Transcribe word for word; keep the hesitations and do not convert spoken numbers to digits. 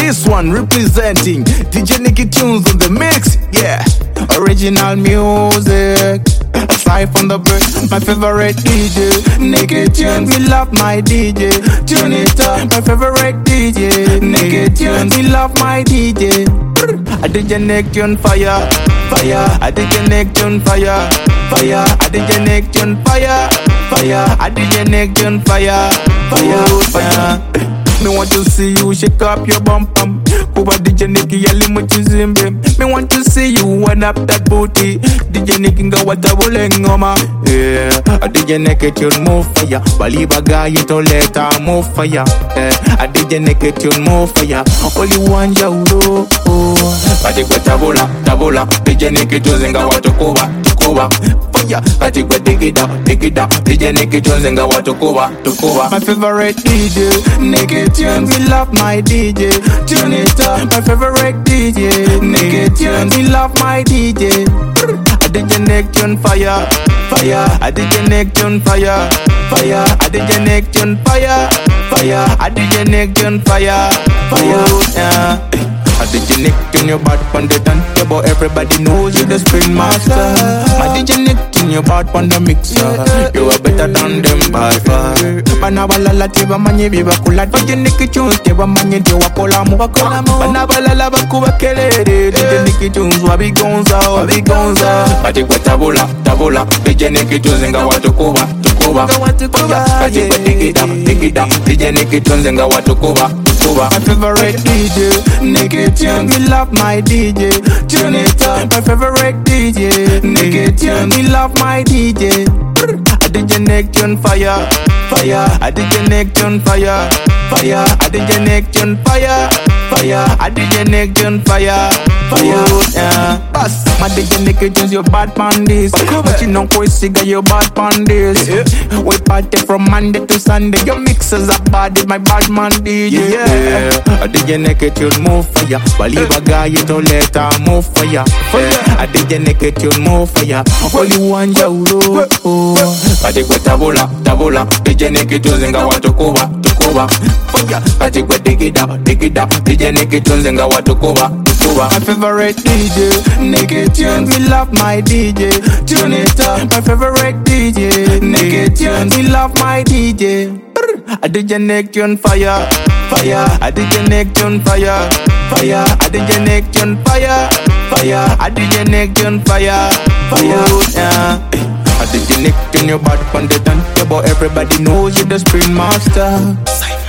This one representing D J Nicky Tunes on the mix. Yeah, original music. Aside from the bird, my favorite D J Nicky Tunes. Me love my D J. Tune it up. My favorite D J Nicky Tunes. Me love my D J. I D J Nick Tune fire, fire. I D J Nick Tune fire, fire. I D J Nick Tune fire, fire. I D J Nick Tune fire, fire, fire. Me want to see you shake up your bum bum. Kuba D J Nicky yali muchizimbe. Me want to see you wind up that booty. D J Nicky nga watabule ngoma. Yeah, D J Nicky Tune move fire. Baliba guy itoleta move fire. Yeah, D J Nicky Tune move fire. Only one jauro. Kati kwa tabula, tabula. D J Nicky Tune nga watukuba, tukuba. Fire, kati kwa digida, digida. D J Nicky Tune nga watukuba, tukuba. My favorite D J Nicky Tunes, we love my D J. Tune it up, my favorite D J Nicky Tunes, we love my D J. I D J Nick Tune fire, fire. I D J Nick Tune fire, fire. I D J Nick Tune fire, fire. I D J Nick Tune fire, fire. Yeah. I D J Nick Tune your bad pon the turntable. Everybody knows you the spin master. My D J Nick Tune your bad pon the mixer. You are better than them by far. Banabalala tiba manye biba kula. D J Nicky Tunes tiba manye tiwa kola mu. Banabalala bakuba kelele. D J Nicky Tunes wabi gonza, wabi gonza. Kati kwa tabula, tabula. D J Nicky Tunes nga watukuba, tukuba. Kati kwa digida, digida. D J Nicky Tunes nga watukuba. My favorite D J Nicky Tunes, me love my D J. Tune it up. My favorite D J Nicky Tunes, me love my D J. I D J Nick Tune fire, fire. I D J Nick Tune fire, fire. I D J Nick Tune fire, fire. I D J Nick Tune fire, fire. Yeah. Boss, my D J Nicky Tunes, your bad man this. But you know, boy, cigar, your bad man this. We party from Monday to Sunday. Your mixes are bad, my bad man D J. Yeah. I D J Nicky Tune move fire. Baliba guy, you don't let her move fire. I D J Nicky Tune move fire. Only one jauro. Kati kwa tabula, tabula. D J Nicky Tunes nga watukuba, tukuba. Fire. Kati kwa digida, digida. D J Nicky Tunes nga watukuba, tukuba. My favorite D J Nicky Tunes, we love my D J. Tune it up. My favorite D J Nicky Tunes, we love my D J. I D J Nick Tune fire, fire. I D J Nick Tune fire, fire. I D J Nick Tune fire, fire. I D J Nick Tune fire, fire. Yeah. I D J Nick Tune your bad pon the turntable. Everybody knows you the spin master.